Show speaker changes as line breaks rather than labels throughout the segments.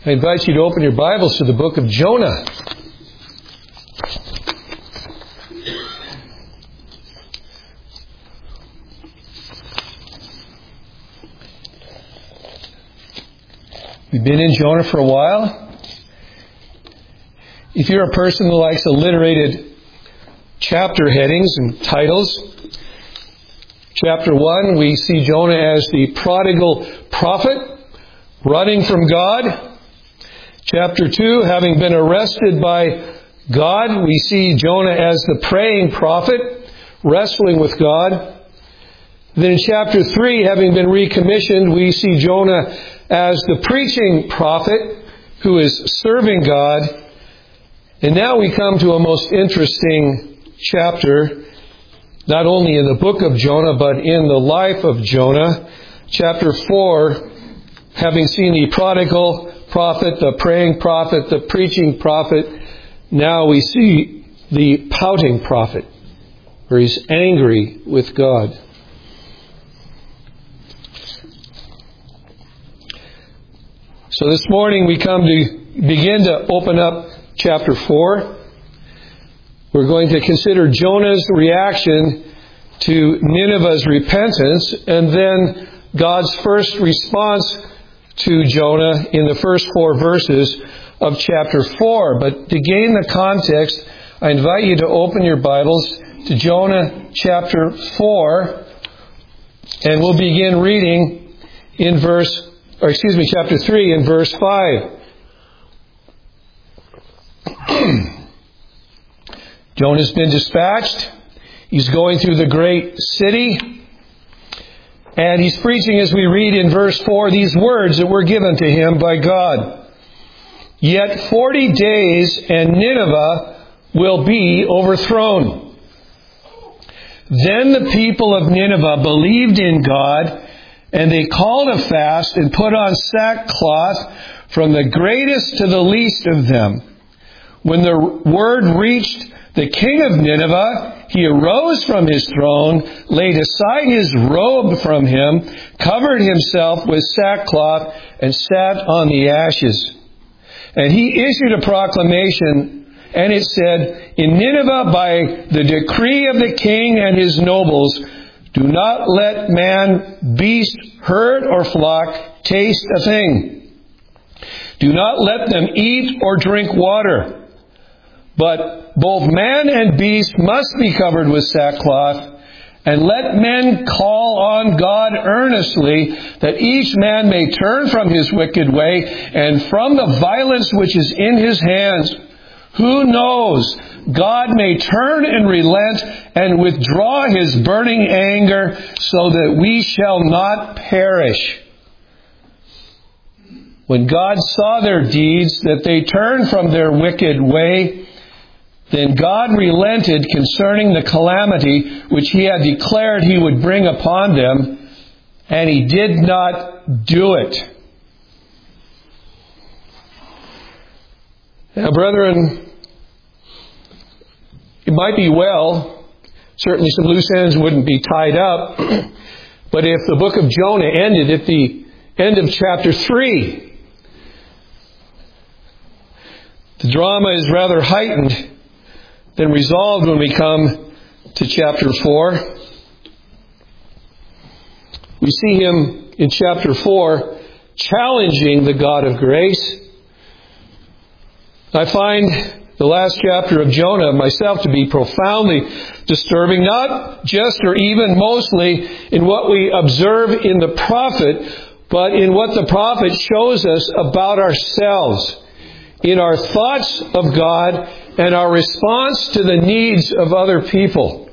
I invite you to open your Bibles to the book of Jonah. We've been in Jonah for a while. If you're a person who likes alliterated chapter headings and titles, chapter 1, we see Jonah as the prodigal prophet running from God. Chapter 2, having been arrested by God, we see Jonah as the praying prophet, wrestling with God. Then in chapter 3, having been recommissioned, we see Jonah as the preaching prophet who is serving God. And now we come to a most interesting chapter, not only in the book of Jonah, but in the life of Jonah. Chapter 4, having seen the prodigal prophet, the praying prophet, the preaching prophet, now we see the pouting prophet, where he's angry with God. So this morning we come to begin to open up chapter 4. We're going to consider Jonah's reaction to Nineveh's repentance, and then God's first response to Jonah in the first 4 verses of chapter 4. But to gain the context, I invite you to open your Bibles to Jonah chapter 4, and we'll begin reading in chapter 3 in verse 5. Jonah's been dispatched. He's going through the great city. And he's preaching, as we read in verse 4, these words that were given to him by God. Yet 40 days and Nineveh will be overthrown. Then the people of Nineveh believed in God, and they called a fast and put on sackcloth from the greatest to the least of them. When the word reached the king of Nineveh, he arose from his throne, laid aside his robe from him, covered himself with sackcloth, and sat on the ashes. And he issued a proclamation, and it said, in Nineveh, by the decree of the king and his nobles, do not let man, beast, herd, or flock taste a thing. Do not let them eat or drink water. But both man and beast must be covered with sackcloth, and let men call on God earnestly, that each man may turn from his wicked way and from the violence which is in his hands. Who knows? God may turn and relent and withdraw his burning anger, so that we shall not perish. When God saw their deeds, that they turned from their wicked way, then God relented concerning the calamity which he had declared he would bring upon them, and he did not do it. Now, brethren, it might be well, certainly some loose ends wouldn't be tied up, but if the book of Jonah ended at the end of chapter 3, the drama is rather heightened than resolved when we come to chapter 4. We see him in chapter 4 challenging the God of grace. I find the last chapter of Jonah myself to be profoundly disturbing, not just or even mostly in what we observe in the prophet, but in what the prophet shows us about ourselves, in our thoughts of God and our response to the needs of other people.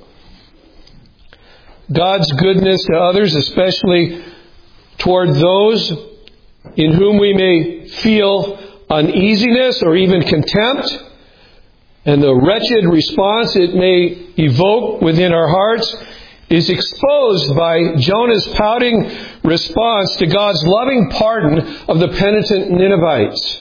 God's goodness to others, especially toward those in whom we may feel uneasiness or even contempt, and the wretched response it may evoke within our hearts, is exposed by Jonah's pouting response to God's loving pardon of the penitent Ninevites.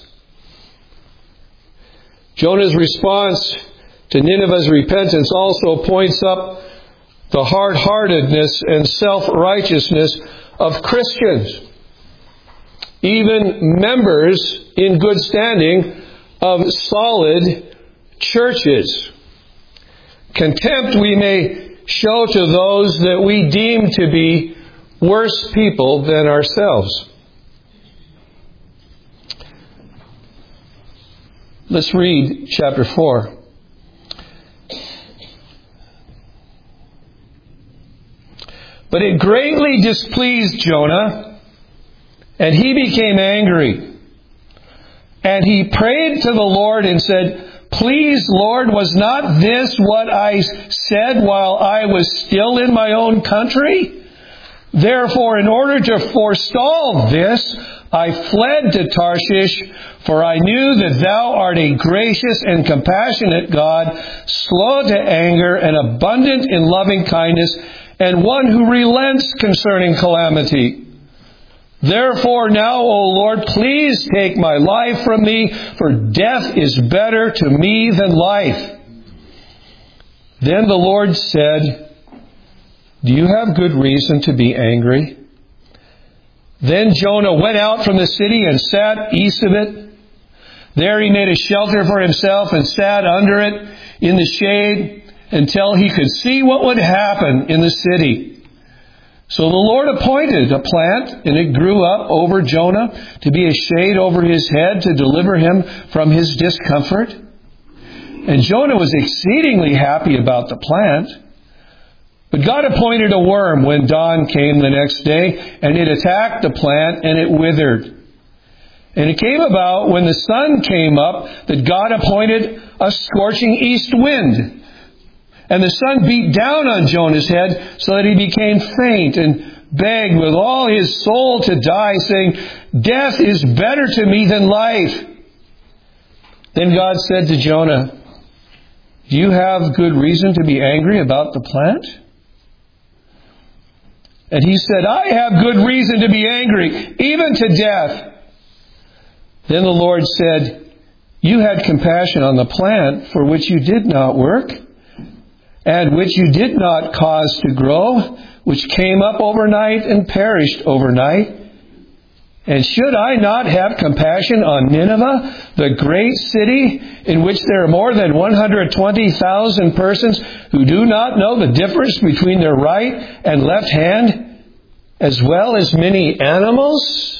Jonah's response to Nineveh's repentance also points up the hard-heartedness and self-righteousness of Christians. even members in good standing of solid churches. Contempt we may show to those that we deem to be worse people than ourselves. Let's read chapter 4. But it greatly displeased Jonah, and he became angry. And he prayed to the Lord and said, Please, Lord, was not this what I said while I was still in my own country? Therefore, in order to forestall this, I fled to Tarshish, for I knew that thou art a gracious and compassionate God, slow to anger and abundant in loving kindness, and one who relents concerning calamity. Therefore now, O Lord, please take my life from me, for death is better to me than life. Then the Lord said, Do you have good reason to be angry? Then Jonah went out from the city and sat east of it. There he made a shelter for himself and sat under it in the shade until he could see what would happen in the city. So the Lord appointed a plant, and it grew up over Jonah to be a shade over his head to deliver him from his discomfort. And Jonah was exceedingly happy about the plant. But God appointed a worm when dawn came the next day, and it attacked the plant, and it withered. And it came about when the sun came up that God appointed a scorching east wind. And the sun beat down on Jonah's head so that he became faint and begged with all his soul to die, saying, Death is better to me than life. Then God said to Jonah, Do you have good reason to be angry about the plant? And he said, I have good reason to be angry, even to death. Then the Lord said, You had compassion on the plant for which you did not work, and which you did not cause to grow, which came up overnight and perished overnight. And should I not have compassion on Nineveh, the great city, in which there are more than 120,000 persons who do not know the difference between their right and left hand, as well as many animals?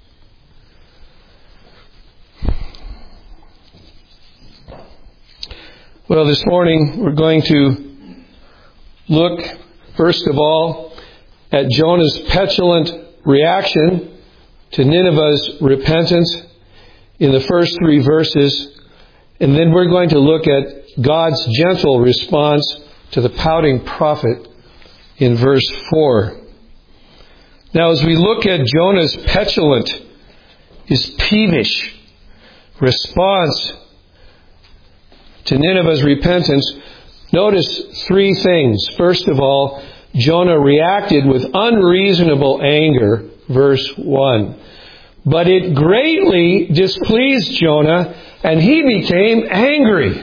Well, this morning we're going to look, first of all, at Jonah's petulant reaction to Nineveh's repentance in the first 3 verses. And then we're going to look at God's gentle response to the pouting prophet in verse 4. Now, as we look at Jonah's petulant, his peevish response to Nineveh's repentance, notice 3 things. First of all, Jonah reacted with unreasonable anger, verse 1. But it greatly displeased Jonah, and he became angry.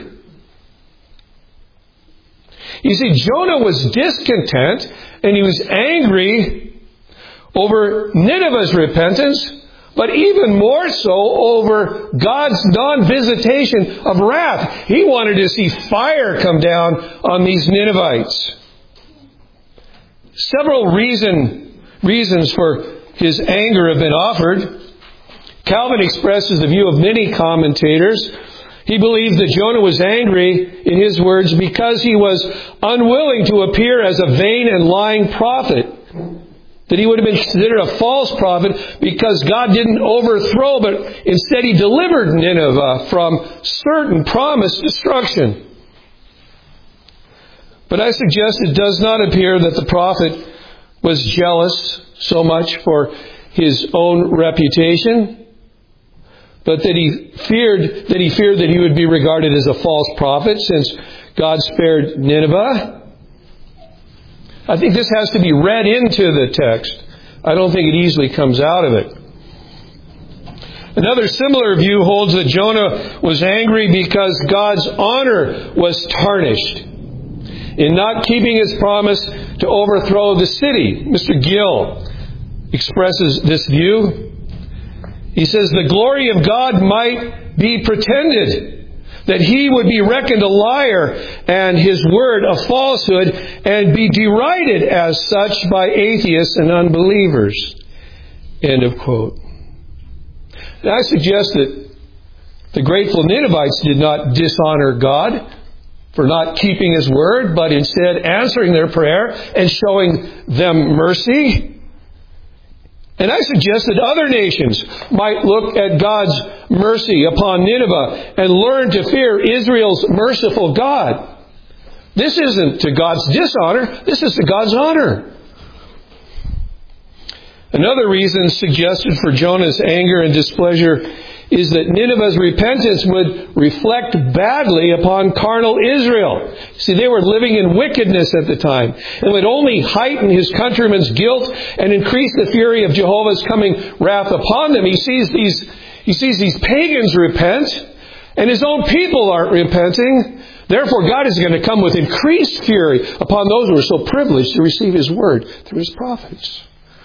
You see, Jonah was discontent, and he was angry over Nineveh's repentance, but even more so over God's non-visitation of wrath. He wanted to see fire come down on these Ninevites. Several reasons for his anger have been offered. Calvin expresses the view of many commentators. He believed that Jonah was angry, in his words, because he was unwilling to appear as a vain and lying prophet. That he would have been considered a false prophet because God didn't overthrow, but instead He delivered Nineveh from certain promised destruction. But I suggest it does not appear that the prophet was jealous so much for his own reputation, but that he feared that he would be regarded as a false prophet since God spared Nineveh. I think this has to be read into the text. I don't think it easily comes out of it. Another similar view holds that Jonah was angry because God's honor was tarnished in not keeping His promise to overthrow the city. Mr. Gill expresses this view. He says the glory of God might be pretended, that he would be reckoned a liar and his word a falsehood, and be derided as such by atheists and unbelievers. End of quote. Now, I suggest that the grateful Ninevites did not dishonor God for not keeping his word, but instead answering their prayer and showing them mercy. And I suggest that other nations might look at God's mercy upon Nineveh and learn to fear Israel's merciful God. This isn't to God's dishonor, this is to God's honor. Another reason suggested for Jonah's anger and displeasure is that Nineveh's repentance would reflect badly upon carnal Israel. See, they were living in wickedness at the time, and would only heighten his countrymen's guilt and increase the fury of Jehovah's coming wrath upon them. He sees these pagans repent, and his own people aren't repenting. Therefore, God is going to come with increased fury upon those who are so privileged to receive his word through his prophets.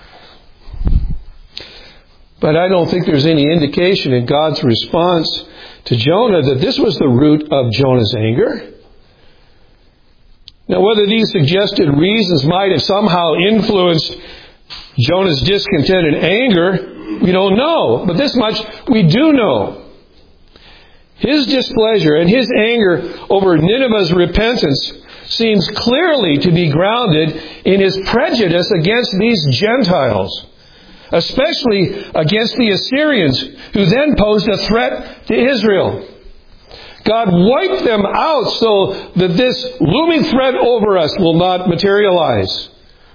But I don't think there's any indication in God's response to Jonah that this was the root of Jonah's anger. Now, whether these suggested reasons might have somehow influenced Jonah's discontent and anger, we don't know. But this much we do know. His displeasure and his anger over Nineveh's repentance seems clearly to be grounded in his prejudice against these Gentiles, especially against the Assyrians, who then posed a threat to Israel. God wiped them out so that this looming threat over us will not materialize.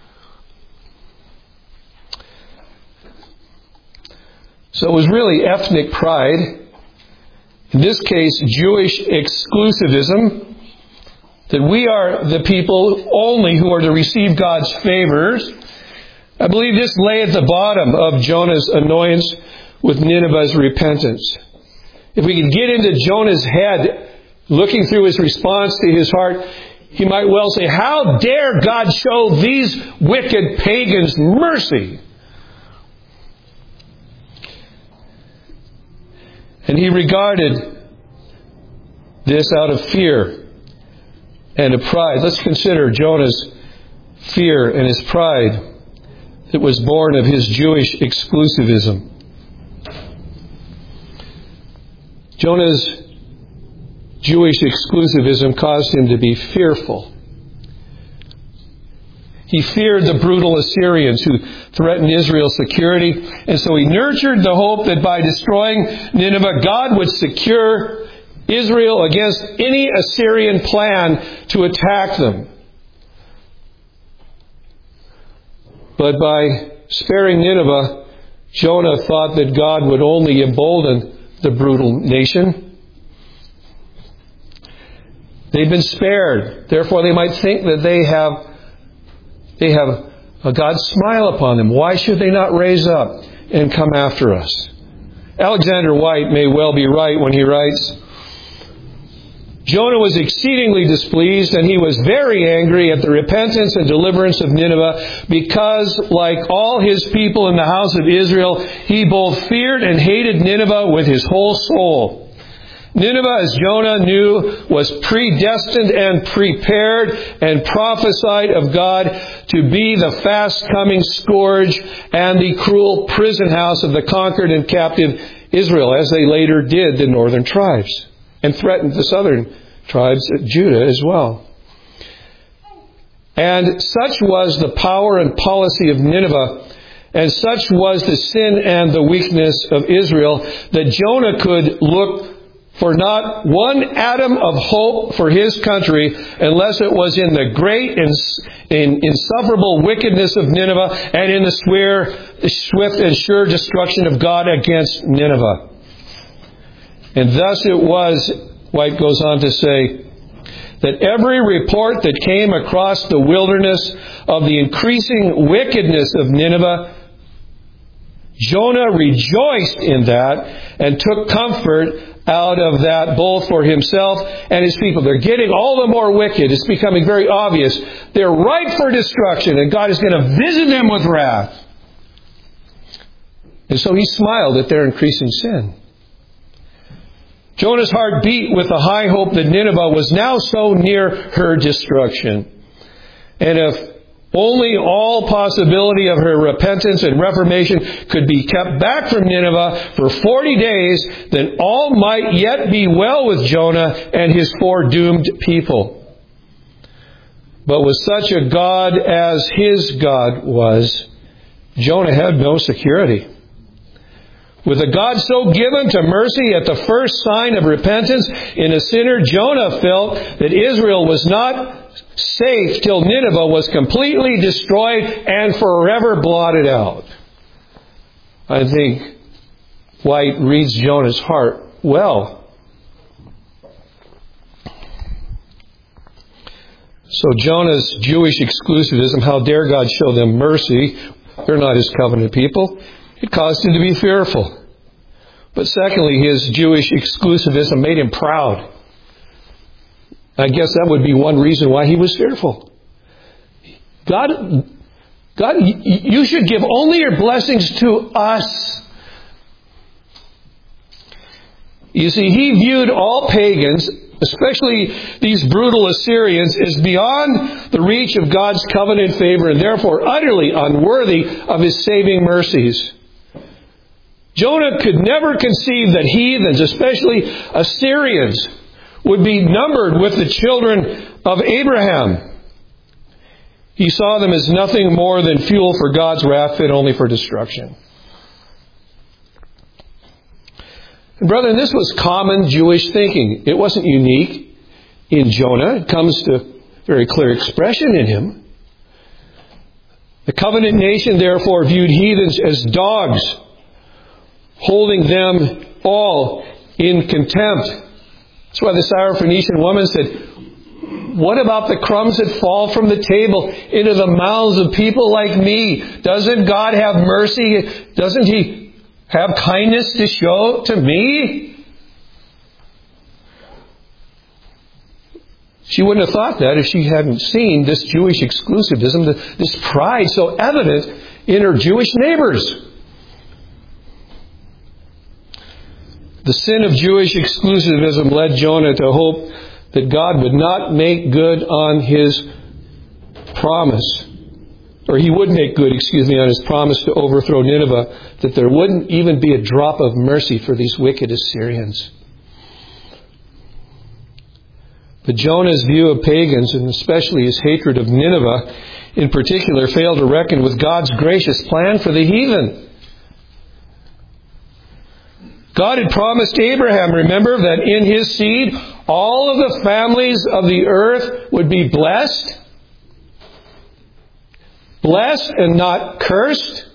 So it was really ethnic pride, in this case Jewish exclusivism, that we are the people only who are to receive God's favors. I believe this lay at the bottom of Jonah's annoyance with Nineveh's repentance. If we could get into Jonah's head, looking through his response to his heart, he might well say, how dare God show these wicked pagans mercy? And he regarded this out of fear and of pride. Let's consider Jonah's fear and his pride that was born of his Jewish exclusivism. Jonah's Jewish exclusivism caused him to be fearful. He feared the brutal Assyrians who threatened Israel's security, and so he nurtured the hope that by destroying Nineveh, God would secure Israel against any Assyrian plan to attack them. But by sparing Nineveh, Jonah thought that God would only embolden the brutal nation. They've been spared. Therefore, they might think that they have a God's smile upon them. Why should they not raise up and come after us? Alexander White may well be right when he writes, Jonah was exceedingly displeased, and he was very angry at the repentance and deliverance of Nineveh, because, like all his people in the house of Israel, he both feared and hated Nineveh with his whole soul. Nineveh, as Jonah knew, was predestined and prepared and prophesied of God to be the fast-coming scourge and the cruel prison house of the conquered and captive Israel, as they later did the northern tribes, and threatened the southern tribes, Judah, as well. And such was the power and policy of Nineveh, and such was the sin and the weakness of Israel, that Jonah could look for not one atom of hope for his country unless it was in the great and insufferable wickedness of Nineveh and in the swift and sure destruction of God against Nineveh. And thus it was, White goes on to say, that every report that came across the wilderness of the increasing wickedness of Nineveh, Jonah rejoiced in that and took comfort out of that both for himself and his people. They're getting all the more wicked. It's becoming very obvious. They're ripe for destruction, and God is going to visit them with wrath. And so he smiled at their increasing sin. Jonah's heart beat with the high hope that Nineveh was now so near her destruction. And if only all possibility of her repentance and reformation could be kept back from Nineveh for 40 days, then all might yet be well with Jonah and his foredoomed people. But with such a God as his God was, Jonah had no security. With a God so given to mercy at the first sign of repentance in a sinner, Jonah felt that Israel was not safe till Nineveh was completely destroyed and forever blotted out. I think White reads Jonah's heart well. So Jonah's Jewish exclusivism, how dare God show them mercy? They're not his covenant people. It caused him to be fearful. But secondly, his Jewish exclusivism made him proud. I guess that would be one reason why he was fearful. God, you should give only your blessings to us. You see, he viewed all pagans, especially these brutal Assyrians, as beyond the reach of God's covenant favor and therefore utterly unworthy of his saving mercies. Jonah could never conceive that heathens, especially Assyrians, would be numbered with the children of Abraham. He saw them as nothing more than fuel for God's wrath, fit only for destruction. And brethren, this was common Jewish thinking. It wasn't unique in Jonah. It comes to very clear expression in him. The covenant nation, therefore, viewed heathens as dogs, holding them all in contempt. That's why the Syrophoenician woman said, what about the crumbs that fall from the table into the mouths of people like me? Doesn't God have mercy? Doesn't He have kindness to show to me? She wouldn't have thought that if she hadn't seen this Jewish exclusivism, this pride so evident in her Jewish neighbors. The sin of Jewish exclusivism led Jonah to hope that God would not make good on His promise. Or He would make good, on His promise to overthrow Nineveh, that there wouldn't even be a drop of mercy for these wicked Assyrians. But Jonah's view of pagans, and especially his hatred of Nineveh in particular, failed to reckon with God's gracious plan for the heathen. God had promised Abraham, remember, that in his seed all of the families of the earth would be blessed. Blessed and not cursed.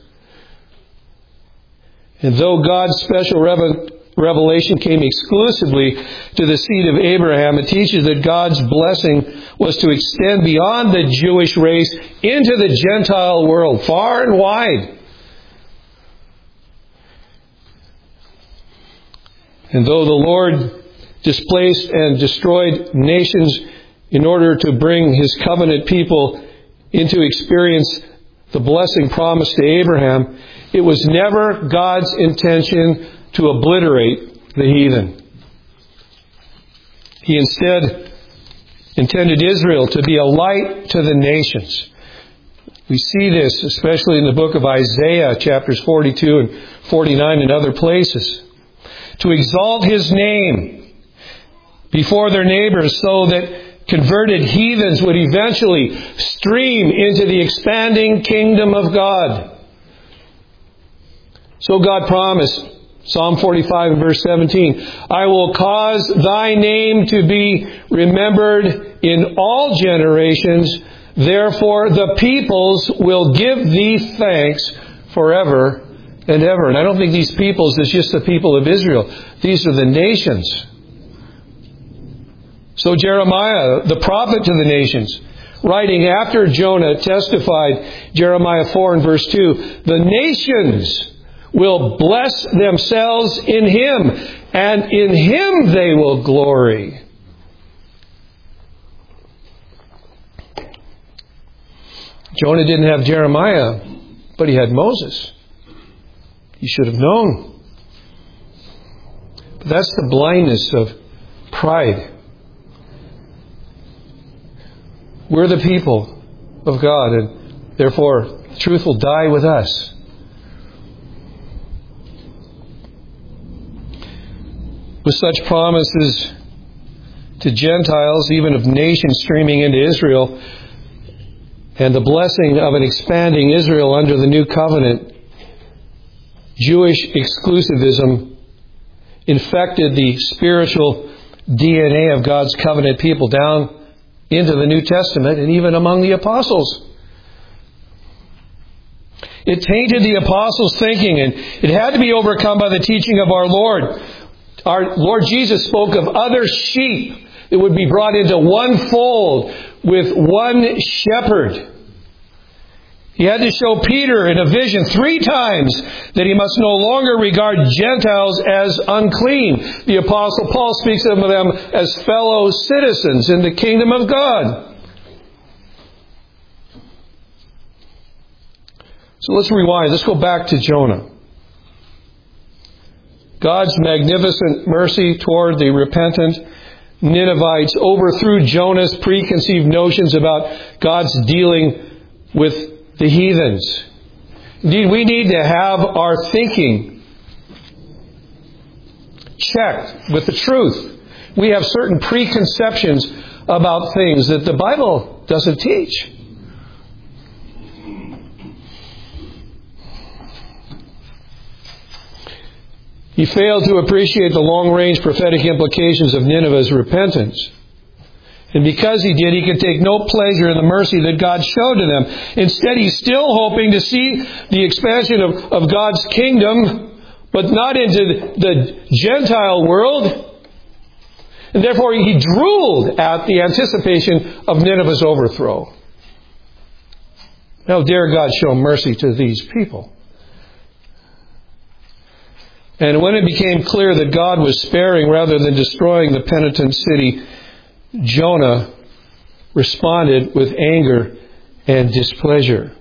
And though God's special revelation came exclusively to the seed of Abraham, it teaches that God's blessing was to extend beyond the Jewish race into the Gentile world, far and wide. And though the Lord displaced and destroyed nations in order to bring His covenant people into experience the blessing promised to Abraham, it was never God's intention to obliterate the heathen. He instead intended Israel to be a light to the nations. We see this especially in the book of Isaiah, chapters 42 and 49 and other places. To exalt His name before their neighbors so that converted heathens would eventually stream into the expanding kingdom of God. So God promised, Psalm 45 and verse 17, I will cause thy name to be remembered in all generations. Therefore the peoples will give thee thanks forever and ever. And I don't think these peoples is just the people of Israel. These are the nations. So Jeremiah, the prophet to the nations, writing after Jonah, testified, Jeremiah 4 and verse 2, the nations will bless themselves in Him, and in Him they will glory. Jonah didn't have Jeremiah, but he had Moses. You should have known. But that's the blindness of pride. We're the people of God, and therefore truth will die with us. With such promises to Gentiles, even of nations streaming into Israel, and the blessing of an expanding Israel under the new covenant, Jewish exclusivism infected the spiritual DNA of God's covenant people down into the New Testament and even among the apostles. It tainted the apostles' thinking, and it had to be overcome by the teaching of our Lord. Our Lord Jesus spoke of other sheep that would be brought into one fold with one shepherd. He had to show Peter in a vision 3 times that he must no longer regard Gentiles as unclean. The Apostle Paul speaks of them as fellow citizens in the kingdom of God. So let's rewind. Let's go back to Jonah. God's magnificent mercy toward the repentant Ninevites overthrew Jonah's preconceived notions about God's dealing with the heathens. Indeed, we need to have our thinking checked with the truth. We have certain preconceptions about things that the Bible doesn't teach. He failed to appreciate the long-range prophetic implications of Nineveh's repentance. And because he did, he could take no pleasure in the mercy that God showed to them. Instead, he's still hoping to see the expansion of God's kingdom, but not into the Gentile world. And therefore, he drooled at the anticipation of Nineveh's overthrow. How dare God show mercy to these people? And when it became clear that God was sparing rather than destroying the penitent city, Jonah responded with anger and displeasure.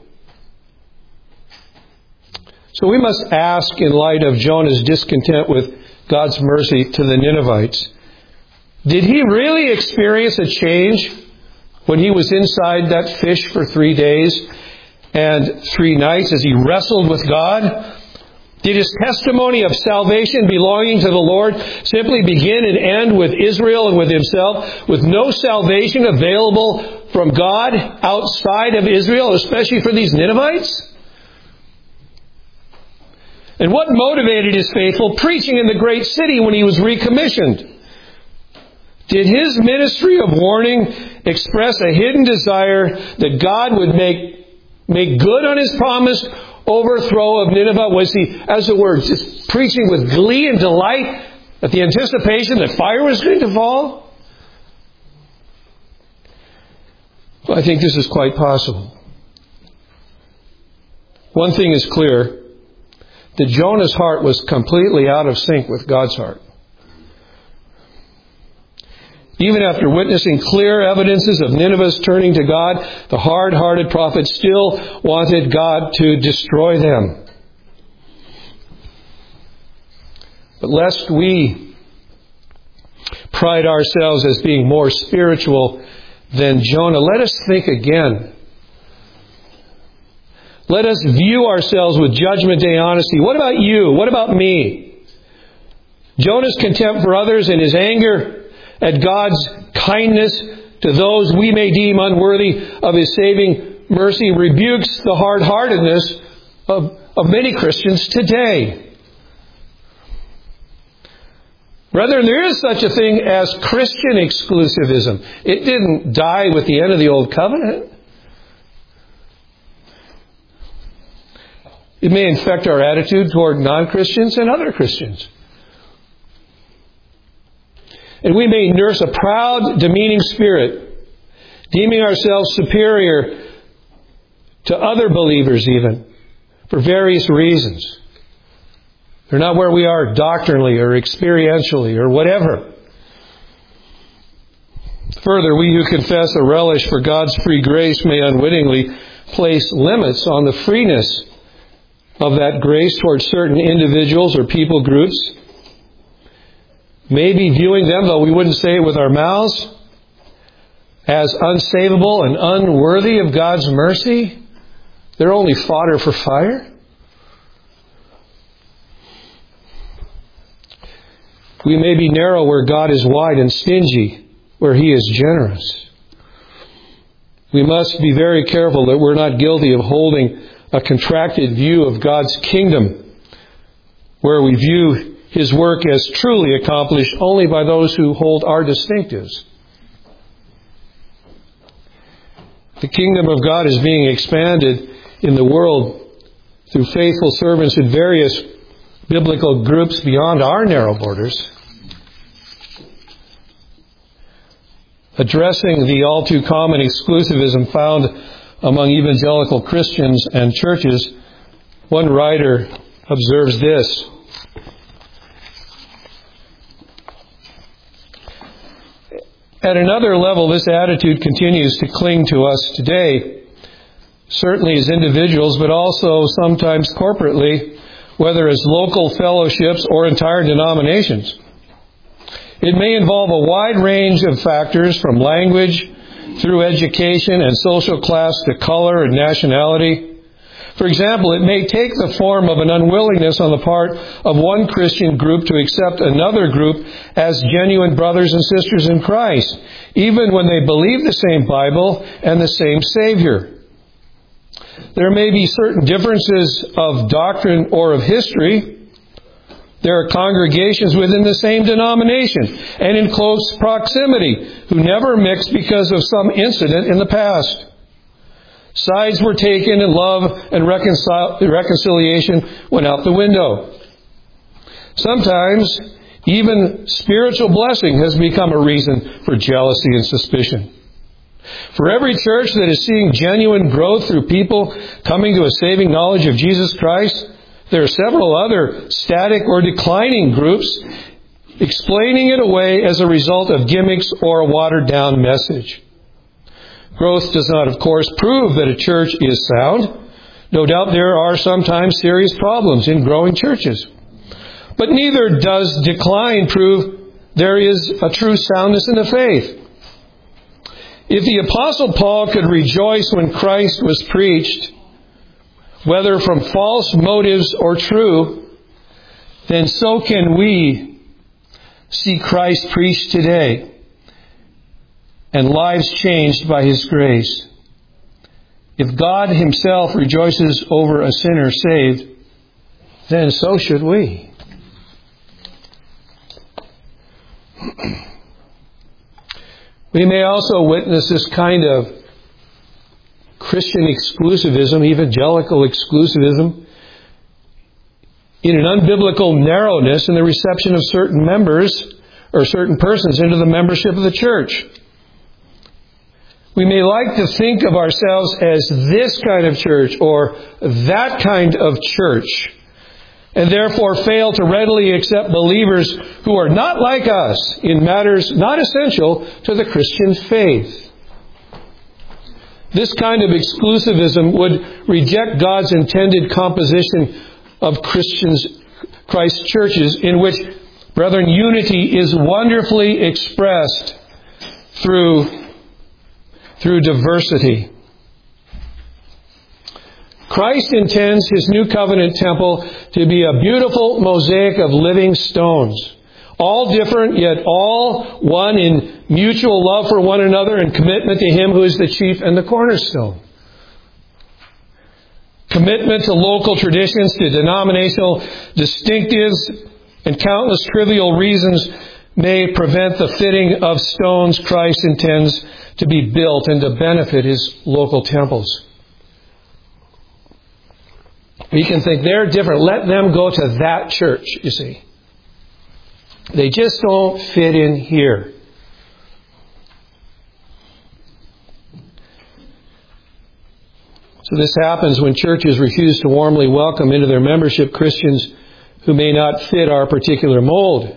So we must ask, in light of Jonah's discontent with God's mercy to the Ninevites, did he really experience a change when he was inside that fish for 3 days and 3 nights as he wrestled with God? Did his testimony of salvation belonging to the Lord simply begin and end with Israel and with himself, with no salvation available from God outside of Israel, especially for these Ninevites? And what motivated his faithful preaching in the great city when he was recommissioned? Did his ministry of warning express a hidden desire that God would make good on his promise overthrow of Nineveh? Was he, as it were, just preaching with glee and delight at the anticipation that fire was going to fall? Well, I think this is quite possible. One thing is clear, that Jonah's heart was completely out of sync with God's heart. Even after witnessing clear evidences of Nineveh's turning to God, the hard-hearted prophet still wanted God to destroy them. But lest we pride ourselves as being more spiritual than Jonah, let us think again. Let us view ourselves with Judgment Day honesty. What about you? What about me? Jonah's contempt for others and his anger at God's kindness to those we may deem unworthy of His saving mercy rebukes the hard-heartedness of many Christians today. Brethren, there is such a thing as Christian exclusivism. It didn't die with the end of the Old Covenant. It may infect our attitude toward non-Christians and other Christians. And we may nurse a proud, demeaning spirit, deeming ourselves superior to other believers even, for various reasons. They're not where we are doctrinally or experientially or whatever. Further, we who confess a relish for God's free grace may unwittingly place limits on the freeness of that grace towards certain individuals or people groups, maybe viewing them, though we wouldn't say it with our mouths, as unsavable and unworthy of God's mercy. They're only fodder for fire. We may be narrow where God is wide and stingy where He is generous. We must be very careful that we're not guilty of holding a contracted view of God's kingdom, where we view His work as truly accomplished only by those who hold our distinctives. The kingdom of God is being expanded in the world through faithful servants in various biblical groups beyond our narrow borders. Addressing the all too common exclusivism found among evangelical Christians and churches, one writer observes this: at another level, this attitude continues to cling to us today, certainly as individuals, but also sometimes corporately, whether as local fellowships or entire denominations. It may involve a wide range of factors, from language through education and social class to color and nationality. For example, it may take the form of an unwillingness on the part of one Christian group to accept another group as genuine brothers and sisters in Christ, even when they believe the same Bible and the same Savior. There may be certain differences of doctrine or of history. There are congregations within the same denomination and in close proximity who never mix because of some incident in the past. Sides were taken and love and reconciliation went out the window. Sometimes even spiritual blessing has become a reason for jealousy and suspicion. For every church that is seeing genuine growth through people coming to a saving knowledge of Jesus Christ, there are several other static or declining groups explaining it away as a result of gimmicks or a watered-down message. Growth does not, of course, prove that a church is sound. No doubt there are sometimes serious problems in growing churches. But neither does decline prove there is a true soundness in the faith. If the Apostle Paul could rejoice when Christ was preached, whether from false motives or true, then so can we see Christ preached today and lives changed by His grace. If God Himself rejoices over a sinner saved, then so should we. We may also witness this kind of Christian exclusivism, evangelical exclusivism, in an unbiblical narrowness in the reception of certain members or certain persons into the membership of the church. We may like to think of ourselves as this kind of church or that kind of church, and therefore fail to readily accept believers who are not like us in matters not essential to the Christian faith. This kind of exclusivism would reject God's intended composition of Christ churches, in which, brethren, unity is wonderfully expressed through diversity. Christ intends His new covenant temple to be a beautiful mosaic of living stones, all different, yet all one in mutual love for one another and commitment to Him who is the chief and the cornerstone. Commitment to local traditions, to denominational distinctives, and countless trivial reasons may prevent the fitting of stones Christ intends to be built and to benefit His local temples. We can think they're different. Let them go to that church, you see. They just don't fit in here. So this happens when churches refuse to warmly welcome into their membership Christians who may not fit our particular mold.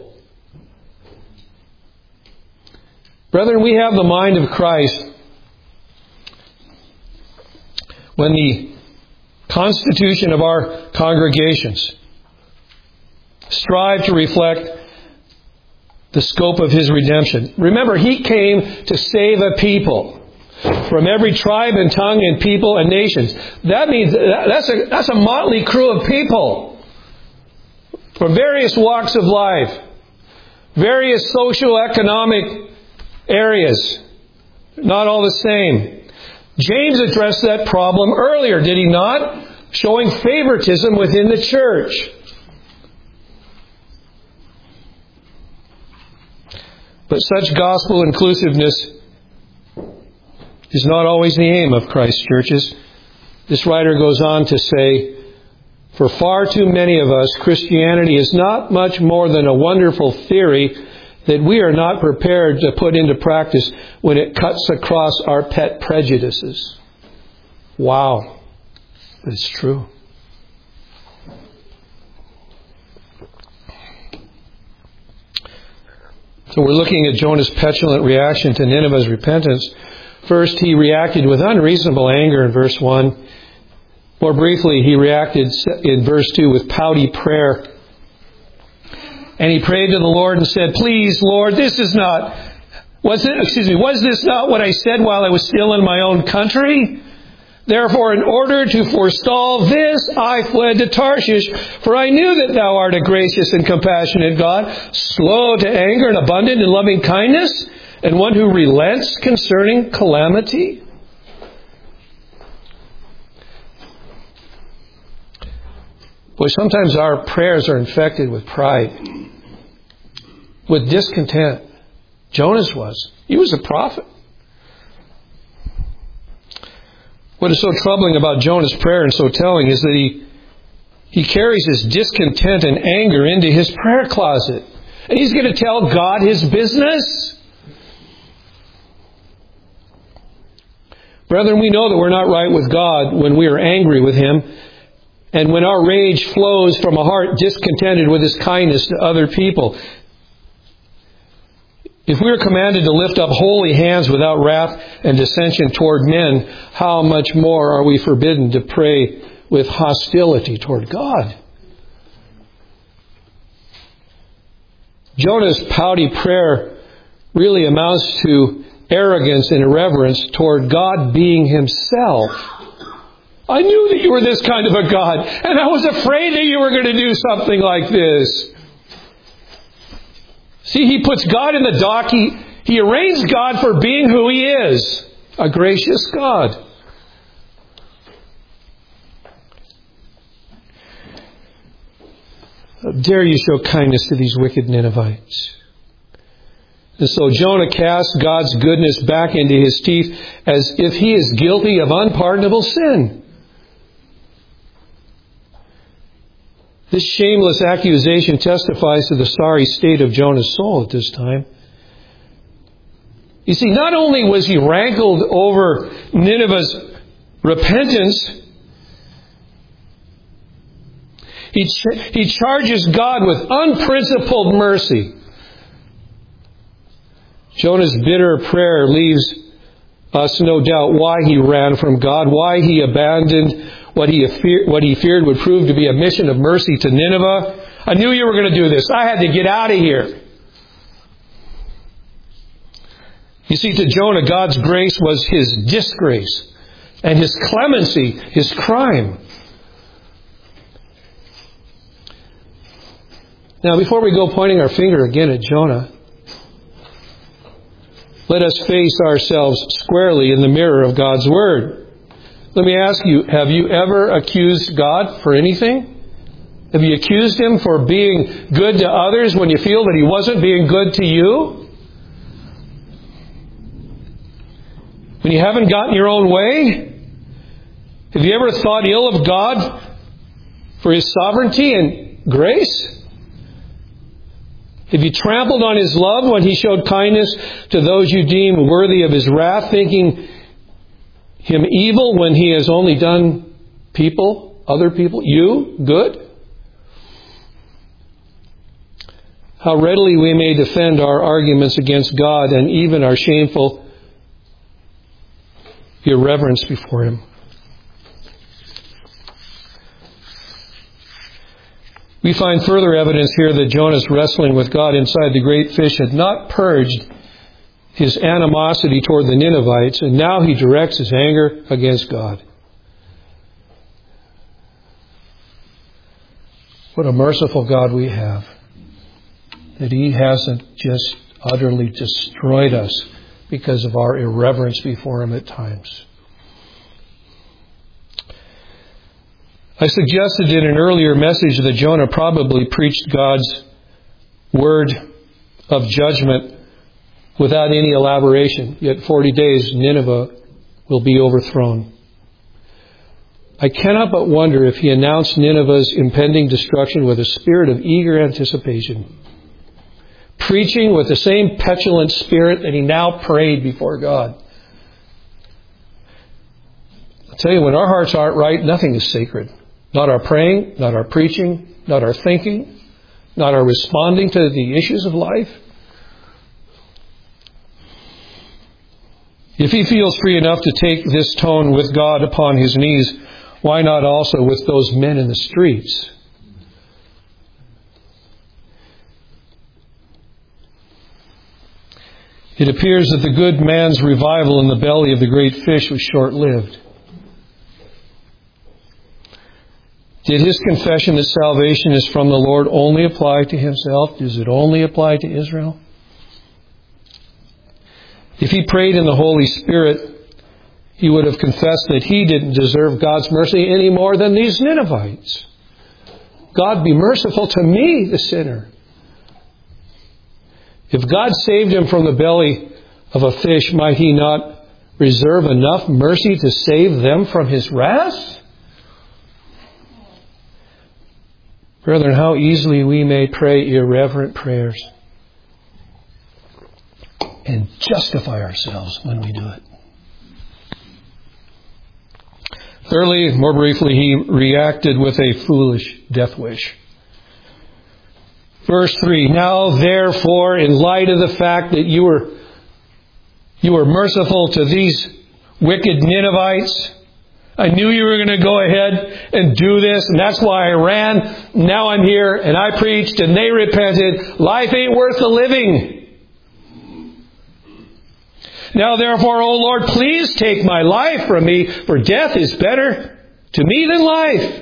Brethren, we have the mind of Christ when the constitution of our congregations. Strive to reflect the scope of His redemption. Remember, He came to save a people from every tribe and tongue and people and nations. That means that's a motley crew of people from various walks of life, various socio-economic areas, not all the same. James addressed that problem earlier, did he not? Showing favoritism within the church. But such gospel inclusiveness is not always the aim of Christ's churches. This writer goes on to say, for far too many of us, Christianity is not much more than a wonderful theory that we are not prepared to put into practice when it cuts across our pet prejudices. Wow. It's true. So we're looking at Jonah's petulant reaction to Nineveh's repentance. First, he reacted with unreasonable anger in verse 1. More briefly, he reacted in verse 2 with pouty prayer. And he prayed to the Lord and said, please, Lord, was this not what I said while I was still in my own country? Therefore, in order to forestall this, I fled to Tarshish, for I knew that Thou art a gracious and compassionate God, slow to anger and abundant in loving kindness, and one who relents concerning calamity. Boy, sometimes our prayers are infected with pride, with discontent. Jonah's was. He was a prophet. What is so troubling about Jonah's prayer and so telling is that he carries his discontent and anger into his prayer closet. And he's going to tell God his business. Brethren, we know that we're not right with God when we are angry with Him and when our rage flows from a heart discontented with His kindness to other people. If we are commanded to lift up holy hands without wrath and dissension toward men, how much more are we forbidden to pray with hostility toward God? Jonah's pouty prayer really amounts to arrogance and irreverence toward God being Himself. I knew that You were this kind of a God, and I was afraid that You were going to do something like this. See, he puts God in the dock. He arraigns God for being who He is, a gracious God. How dare you show kindness to these wicked Ninevites? And so Jonah casts God's goodness back into his teeth as if he is guilty of unpardonable sin. This shameless accusation testifies to the sorry state of Jonah's soul at this time. You see, not only was he rankled over Nineveh's repentance, he charges God with unprincipled mercy. Jonah's bitter prayer leaves us no doubt why he ran from God, why he abandoned what he feared would prove to be a mission of mercy to Nineveh. I knew you were going to do this. I had to get out of here. You see, to Jonah, God's grace was his disgrace, and his clemency, his crime. Now, before we go pointing our finger again at Jonah, let us face ourselves squarely in the mirror of God's Word. Let me ask you, have you ever accused God for anything? Have you accused Him for being good to others when you feel that He wasn't being good to you? When you haven't gotten your own way? Have you ever thought ill of God for His sovereignty and grace? Have you trampled on His love when He showed kindness to those you deem worthy of His wrath, thinking Him evil when He has only done other people, you, good? How readily we may defend our arguments against God and even our shameful irreverence before Him. We find further evidence here that Jonah's wrestling with God inside the great fish had not purged his animosity toward the Ninevites, and now he directs his anger against God. What a merciful God we have, that He hasn't just utterly destroyed us because of our irreverence before Him at times. I suggested in an earlier message that Jonah probably preached God's word of judgment without any elaboration. Yet 40 days, Nineveh will be overthrown. I cannot but wonder if he announced Nineveh's impending destruction with a spirit of eager anticipation, preaching with the same petulant spirit that he now prayed before God. I'll tell you, when our hearts aren't right, nothing is sacred. Not our praying, not our preaching, not our thinking, not our responding to the issues of life. If he feels free enough to take this tone with God upon his knees, why not also with those men in the streets? It appears that the good man's revival in the belly of the great fish was short-lived. Did his confession that salvation is from the Lord only apply to himself? Does it only apply to Israel? If he prayed in the Holy Spirit, he would have confessed that he didn't deserve God's mercy any more than these Ninevites. God, be merciful to me, the sinner. If God saved him from the belly of a fish, might He not reserve enough mercy to save them from His wrath? Brethren, how easily we may pray irreverent prayers and justify ourselves when we do it. Thirdly, more briefly, he reacted with a foolish death wish. Verse 3, now therefore, in light of the fact that you were merciful to these wicked Ninevites, I knew you were going to go ahead and do this, and that's why I ran. Now I'm here, and I preached, and they repented. Life ain't worth the living. Now therefore, O Lord, please take my life from me, for death is better to me than life.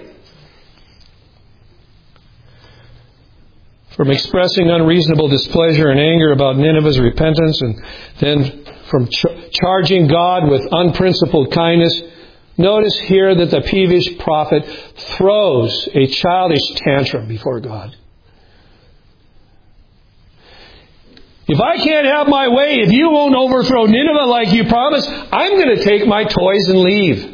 From expressing unreasonable displeasure and anger about Nineveh's repentance, and then from charging God with unprincipled kindness, notice here that the peevish prophet throws a childish tantrum before God. If I can't have my way, if you won't overthrow Nineveh like you promised, I'm going to take my toys and leave.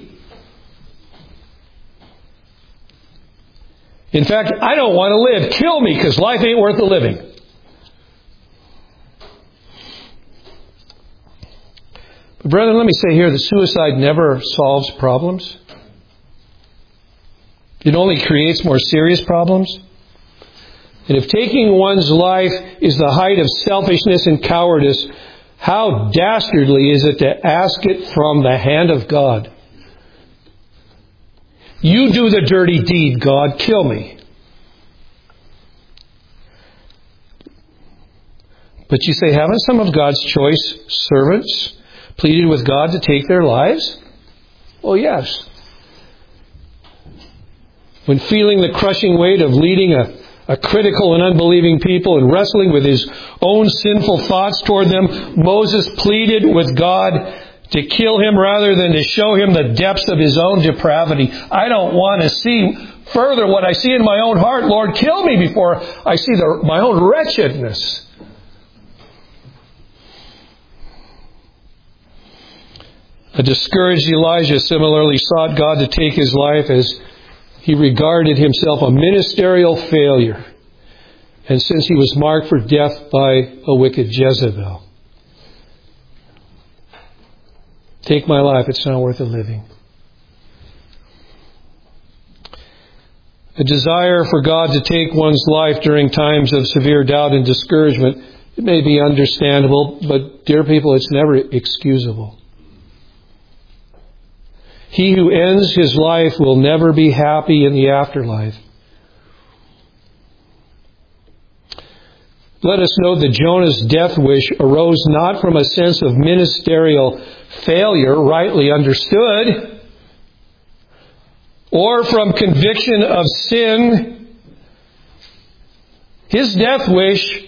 In fact, I don't want to live. Kill me, because life ain't worth the living. But brethren, let me say here that suicide never solves problems. It only creates more serious problems. And if taking one's life is the height of selfishness and cowardice, how dastardly is it to ask it from the hand of God? You do the dirty deed, God. Kill me. But you say, haven't some of God's choice servants pleaded with God to take their lives? Oh, yes. When feeling the crushing weight of leading a critical and unbelieving people and wrestling with his own sinful thoughts toward them, Moses pleaded with God to kill him rather than to show him the depths of his own depravity. I don't want to see further what I see in my own heart. Lord, kill me before I see my own wretchedness. A discouraged Elijah similarly sought God to take his life as he regarded himself a ministerial failure, and since he was marked for death by a wicked Jezebel. Take my life, it's not worth the living. A desire for God to take one's life during times of severe doubt and discouragement, it may be understandable, but dear people, it's never excusable. He who ends his life will never be happy in the afterlife. let us note that Jonah's death wish arose not from a sense of ministerial failure, rightly understood, or from conviction of sin. His death wish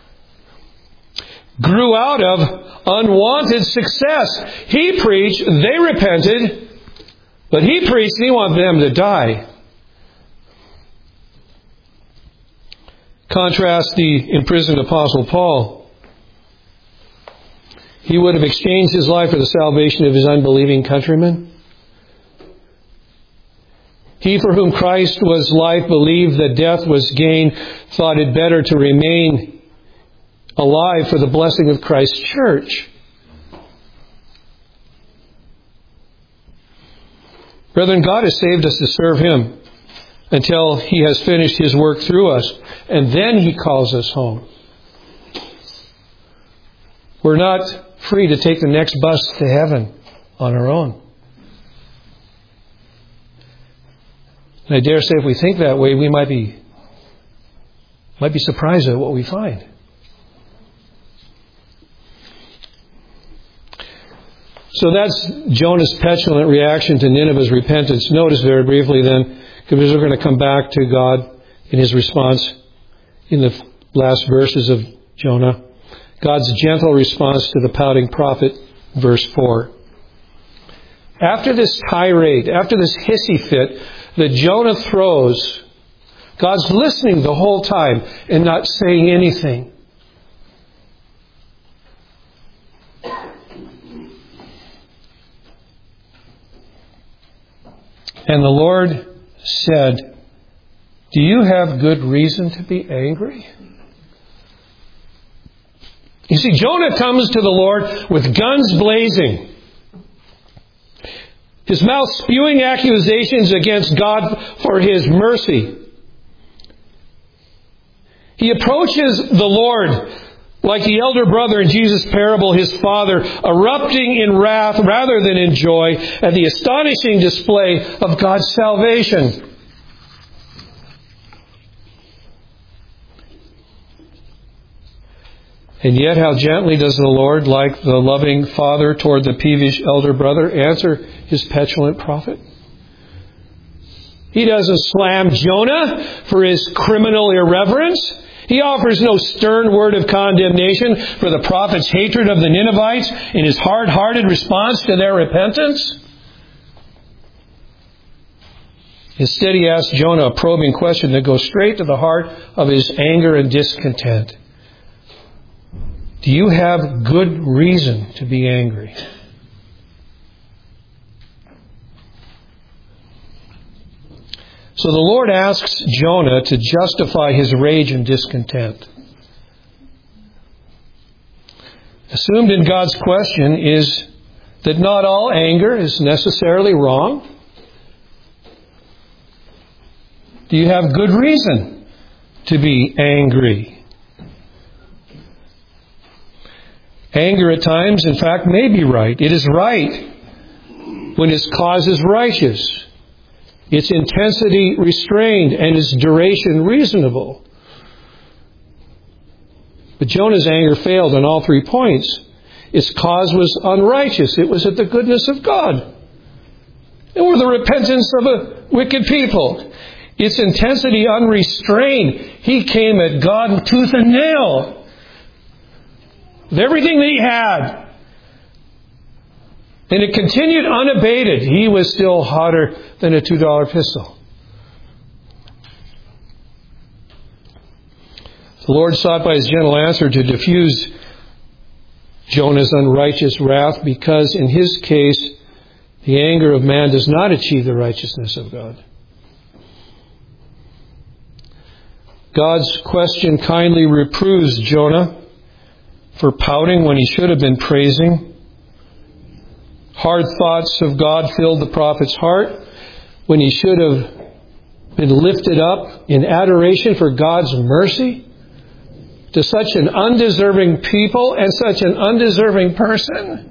grew out of unwanted success. He preached, they repented, but he preached and he wanted them to die. Contrast the imprisoned Apostle Paul. He would have exchanged his life for the salvation of his unbelieving countrymen. He for whom Christ was life believed that death was gain, thought it better to remain alive for the blessing of Christ's church. Brethren, God has saved us to serve Him until He has finished His work through us, and then He calls us home. We're not free to take the next bus to heaven on our own. And I dare say if we think that way, we might be surprised at what we find. So that's Jonah's petulant reaction to Nineveh's repentance. Notice very briefly then, because we're going to come back to God in His response in the last verses of Jonah. God's gentle response to the pouting prophet, verse 4. After this tirade, after this hissy fit that Jonah throws, God's listening the whole time and not saying anything. And the Lord said, "Do you have good reason to be angry?" You see, Jonah comes to the Lord with guns blazing, his mouth spewing accusations against God for His mercy. He approaches the Lord like the elder brother in Jesus' parable, his father, erupting in wrath rather than in joy at the astonishing display of God's salvation. And yet, how gently does the Lord, like the loving father toward the peevish elder brother, answer his petulant prophet? He doesn't slam Jonah for his criminal irreverence. He offers no stern word of condemnation for the prophet's hatred of the Ninevites in his hard-hearted response to their repentance. Instead, he asks Jonah a probing question that goes straight to the heart of his anger and discontent. Do you have good reason to be angry? So the Lord asks Jonah to justify his rage and discontent. Assumed in God's question is that not all anger is necessarily wrong. Do you have good reason to be angry? Anger at times, in fact, may be right. It is right when its cause is righteous, its intensity restrained, and its duration reasonable. But Jonah's anger failed on all 3 points. Its cause was unrighteous. It was at the goodness of God, or the repentance of a wicked people. Its intensity unrestrained. He came at God tooth and nail with everything that he had. And it continued unabated. He was still hotter than a $2 pistol. The Lord sought by His gentle answer to diffuse Jonah's unrighteous wrath, because in his case, the anger of man does not achieve the righteousness of God. God's question kindly reproves Jonah for pouting when he should have been praising. Hard thoughts of God filled the prophet's heart when he should have been lifted up in adoration for God's mercy to such an undeserving people and such an undeserving person.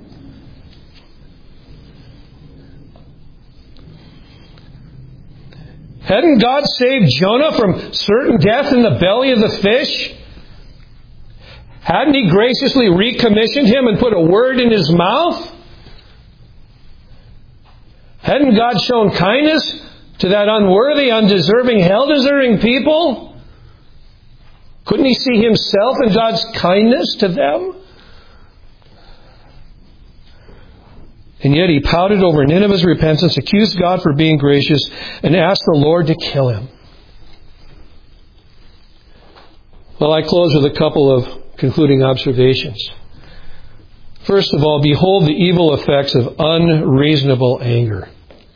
Hadn't God saved Jonah from certain death in the belly of the fish Hadn't He graciously recommissioned him and put a word in his mouth? Hadn't God shown kindness to that unworthy, undeserving, hell-deserving people? Couldn't He see Himself in God's kindness to them? And yet He pouted over Nineveh's repentance, accused God for being gracious, and asked the Lord to kill him. Well, I close with a couple of concluding observations. First of all, behold the evil effects of unreasonable anger.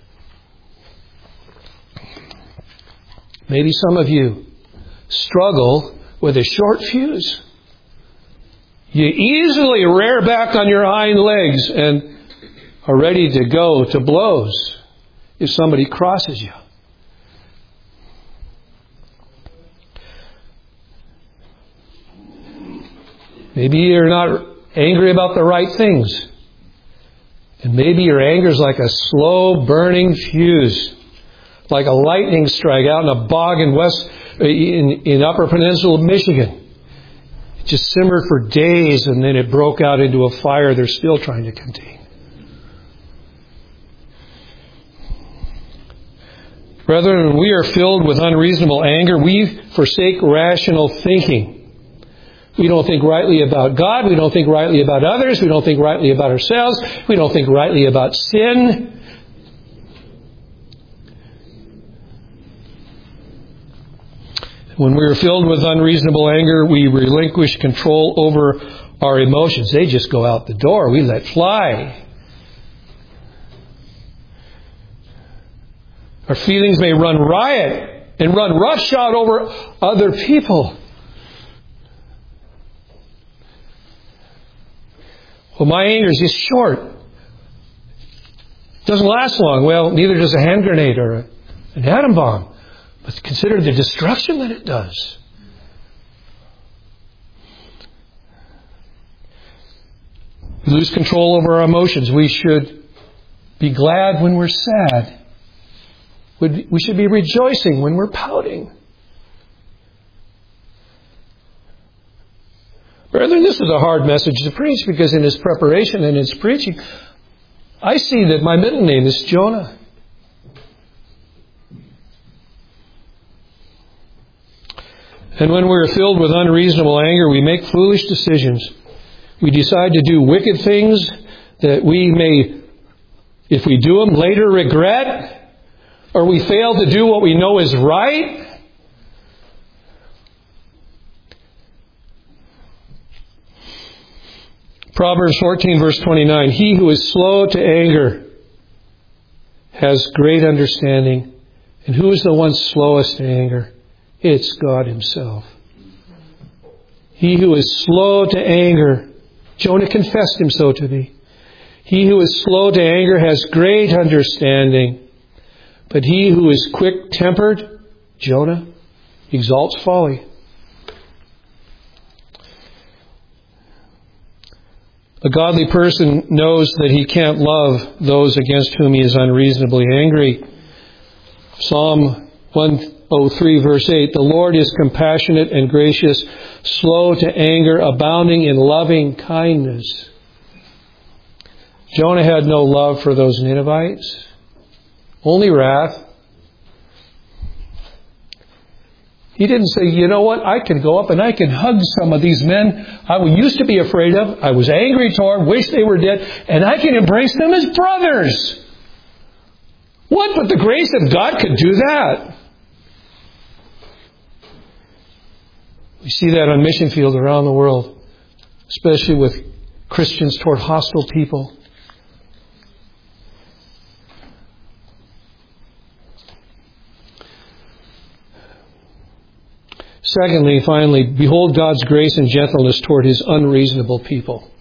Maybe some of you struggle with a short fuse. You easily rear back on your hind legs and are ready to go to blows if somebody crosses you. Maybe you're not angry about the right things. And maybe your anger is like a slow burning fuse, like a lightning strike out in a bog in Upper Peninsula of Michigan. It just simmered for days and then it broke out into a fire they're still trying to contain. Brethren, when we are filled with unreasonable anger, we forsake rational thinking. We don't think rightly about God. We don't think rightly about others. We don't think rightly about ourselves. We don't think rightly about sin. When we are filled with unreasonable anger, we relinquish control over our emotions. They just go out the door. We let fly. Our feelings may run riot and run roughshod over other people. Well, my anger is just short. It doesn't last long. Well, neither does a hand grenade or an atom bomb. But consider the destruction that it does. We lose control over our emotions. We should be glad when we're sad. We should be rejoicing when we're pouting. Brethren, this is a hard message to preach because in its preparation and its preaching, I see that my middle name is Jonah. And when we're filled with unreasonable anger, we make foolish decisions. We decide to do wicked things that we may, if we do them, later regret. Or we fail to do what we know is right. Proverbs 14 verse 29. He who is slow to anger has great understanding. And who is the one slowest to anger? It's God Himself. He who is slow to anger, Jonah confessed him so to me. He who is slow to anger has great understanding. But he who is quick-tempered, Jonah, exalts folly. A godly person knows that he can't love those against whom he is unreasonably angry. Psalm 103 verse 8, the Lord is compassionate and gracious, slow to anger, abounding in loving kindness. Jonah had no love for those Ninevites, only wrath. He didn't say, you know what, I can go up and I can hug some of these men I used to be afraid of, I was angry toward, wish they were dead, and I can embrace them as brothers. What but the grace of God could do that? We see that on mission fields around the world, especially with Christians toward hostile people. Secondly, finally, behold God's grace and gentleness toward His unreasonable people.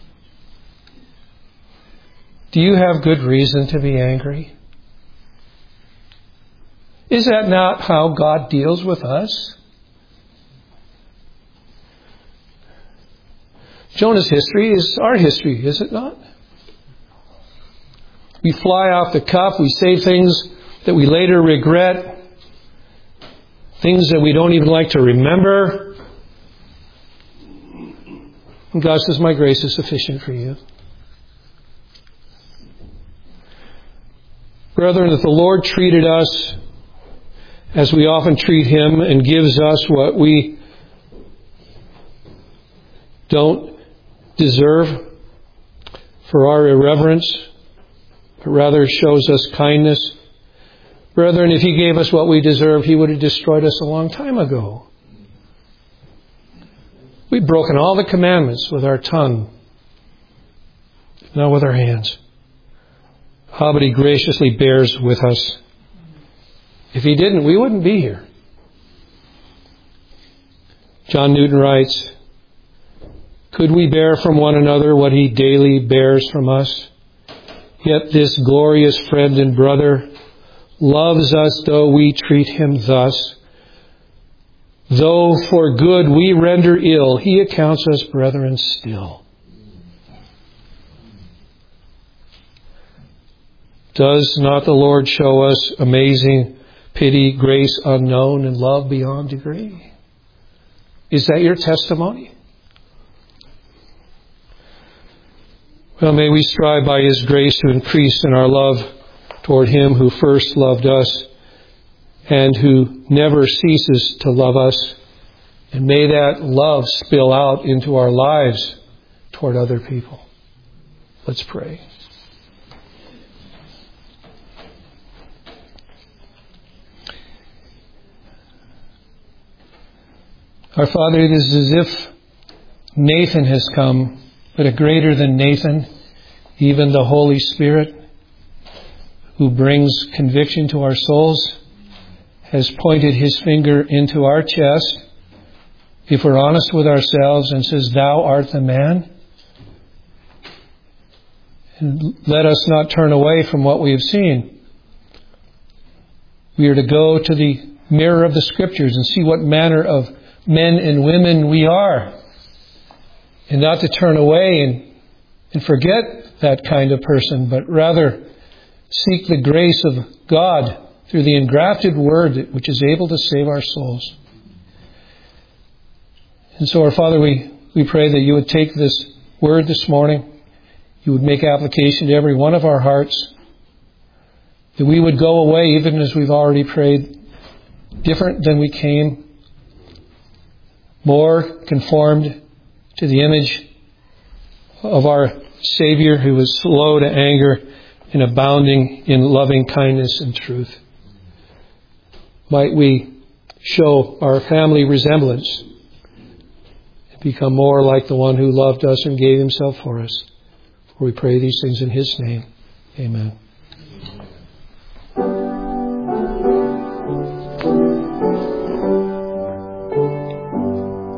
Do you have good reason to be angry? Is that not how God deals with us? Jonah's history is our history, is it not? We fly off the cuff, we say things that we later regret, things that we don't even like to remember. And God says, my grace is sufficient for you. Brethren, if the Lord treated us as we often treat Him and gives us what we don't deserve for our irreverence, but rather shows us kindness. Brethren, if He gave us what we deserve, He would have destroyed us a long time ago. We've broken all the commandments with our tongue, not with our hands. How but He graciously bears with us. If He didn't, we wouldn't be here. John Newton writes, could we bear from one another what He daily bears from us? Yet this glorious friend and brother loves us though we treat Him thus. Though for good we render ill, He accounts us brethren still. Does not the Lord show us amazing pity, grace unknown, and love beyond degree? Is that your testimony? Well, may we strive by His grace to increase in our love toward Him who first loved us and who never ceases to love us. And may that love spill out into our lives toward other people. Let's pray. Our Father, it is as if Nathan has come, but a greater than Nathan, even the Holy Spirit, who brings conviction to our souls, has pointed His finger into our chest, if we're honest with ourselves, and says, thou art the man. And let us not turn away from what we have seen. We are to go to the mirror of the Scriptures and see what manner of men and women we are. And not to turn away and forget that kind of person, but rather seek the grace of God through the engrafted Word which is able to save our souls. And so, our Father, we pray that You would take this Word this morning. You would make application to every one of our hearts. That we would go away, even as we've already prayed, different than we came. More conformed to the image of our Savior, who was slow to anger and abounding in loving kindness and truth. Might we show our family resemblance and become more like the one who loved us and gave Himself for us. For we pray these things in His name. Amen.